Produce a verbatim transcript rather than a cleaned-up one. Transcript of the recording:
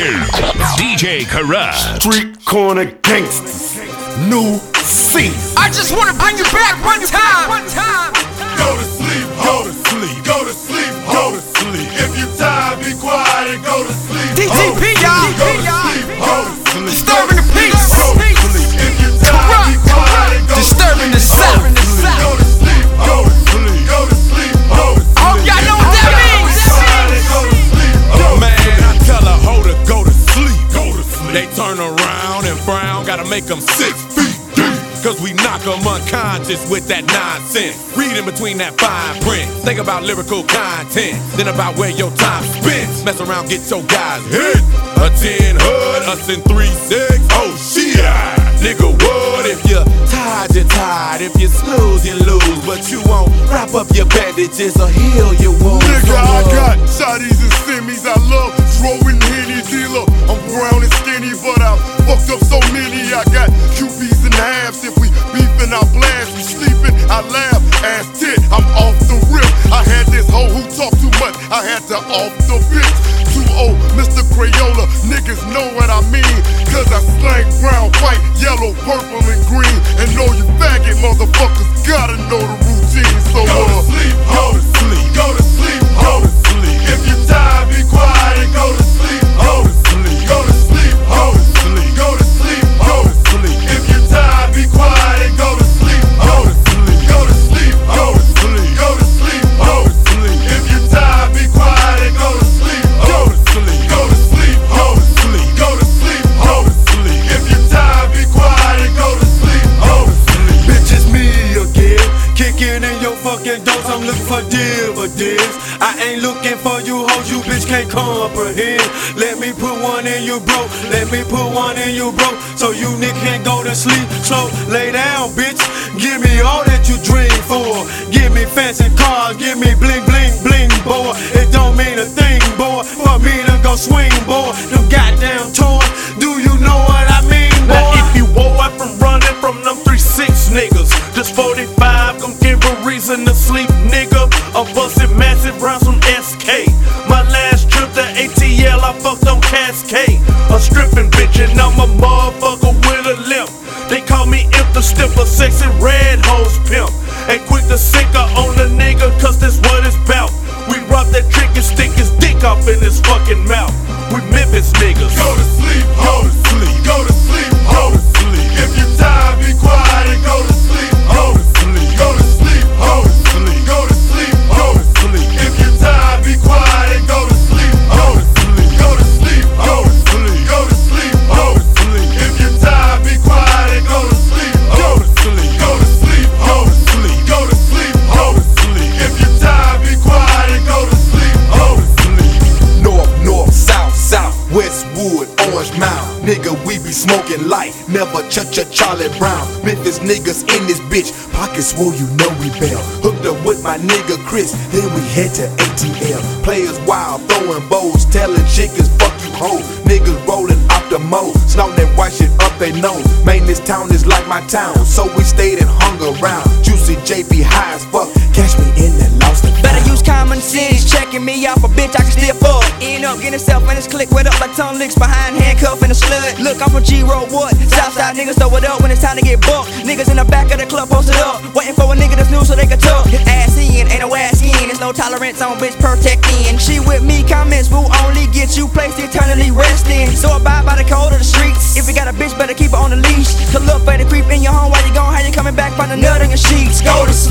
Here's D J Kurupt. Street corner gangsters, new scene. I just wanna bring you back one time. One time. Go to sleep, go to sleep, go to sleep, go to sleep. If you tired, be quiet and go to sleep. D T P, y'all. Go to sleep, go to sleep. Disturbing the peace. Go to sleep. If you tired, be quiet and go to sleep. Disturbing the sound. Go to sleep, go to sleep, go to sleep, go to sleep. I hope y'all know what that means. Man, I tell a hoe to go to sleep. Go to sleep. They turn around and frown, gotta make them six feet deep. Cause we knock them unconscious with that nonsense. Read in between that fine print. Think about lyrical content, then about where your time spent. Mess around, get your guys hit. A ten hood, us in three six. Oh shit, nigga, what if you tired, you're tired. If you snooze, you lose. But you won't wrap up your bandages or heal your wounds. Nigga, I got shotties and semis. I love throwing Henny dealer. I'm brown and skinny, but I fucked up so many. I got Q Bs and halves. If we beefing, I blast. We sleeping, I laugh. Ass tit, I'm off the rip. I had this hoe who talked too much. I had to off the bitch. Too old, Mister Crayola. Niggas know what I mean. Cause I slang brown, white, yellow, purple, and green. And know you faggot motherfuckers gotta know the routine. So go to uh, sleep, go to sleep, go to sleep, go to sleep. If you tired, be quiet and go to sleep. Go to sleep, go to sleep, go to sleep, go to sleep, go to sleep. If you tired, be quiet and go to sleep. Go to sleep, go to sleep, go to sleep, go to sleep, go to sleep. If you tired, be quiet and go to sleep. Go to sleep, go to sleep, go to sleep, go to sleep, go to sleep. If you tired, be quiet and go to sleep. Go to sleep. bitch, it's me again. Kicking in your fucking doors, I'm looking for dividends. I ain't looking for you hoes, you bitch can't comprehend. Let me put one in you, bro. Let me put one in you, bro. So you nigga can go to sleep. So lay down, bitch. Give me all that you dream for. Give me fancy cars, give me bling, bling, bling, boy. It don't mean a thing, boy, for me to go swing, boy. Them goddamn toys, do you know what I mean, boy? Now if you woke up from running from them three six niggas, just forty-five gon' give a reason to sleep, nigga. I'm busting massive rounds from S K. My last trip to A T L, I fucked on Cascade. A stripping bitch and I'm a motherfucker with a limp. They call me Imp the Stipper, sexy red hose pimp. And quick to sink her on the nigga, cause that's what it's bout. We rock that trick and stick his dick off in his fucking mouth. We Memphis niggas. Go to sleep, go to sleep, go to sleep, go to sleep. If you tired, be quiet and go to sleep. Go to sleep, go to sleep, go to sleep, go to sleep, go to sleep. If you tired, be quiet and go to sleep. Go to sleep, go to sleep, go to sleep, go to sleep, go to sleep. If you tired, be quiet and go to sleep. Go to sleep, go to sleep, go to sleep, go to sleep, go to sleep. If you tired, be quiet and go to sleep. Go to sleep. North, north, south, south, Westwood, Orange Mound. Nigga, we be smoking light, never ch-ch Charlie Brown. Memphis niggas in this bitch, pockets swole, you know we bail. Hooked up with my nigga Chris, then we head to A T L. Players wild, throwing bows, telling chickens fuck you hoes. Niggas rolling off the mo, snorting that white shit up they nose. Man, this town is like my town, so we stayed and hung around. Juicy J B high as fuck, catch me in that lost and Better use common sense, checking me off a bitch I can still fuck. End up getting self in his click with up like tongue licks behind handcuff and a slut. Look, I'm from G-Road, what? Southside niggas throw it up when it's time to get bucked. Niggas in the back of the club posted up, waiting for a nigga to snooze so they can tuck his ass in, ain't no ass in. There's no tolerance on bitch protecting. She with me, comments will only get you placed eternally resting. So abide by the code of the streets. If you got a bitch, better keep her on the leash. Cause look, better creep in your home while you gone. How you coming back from the nut in your sheets? Go to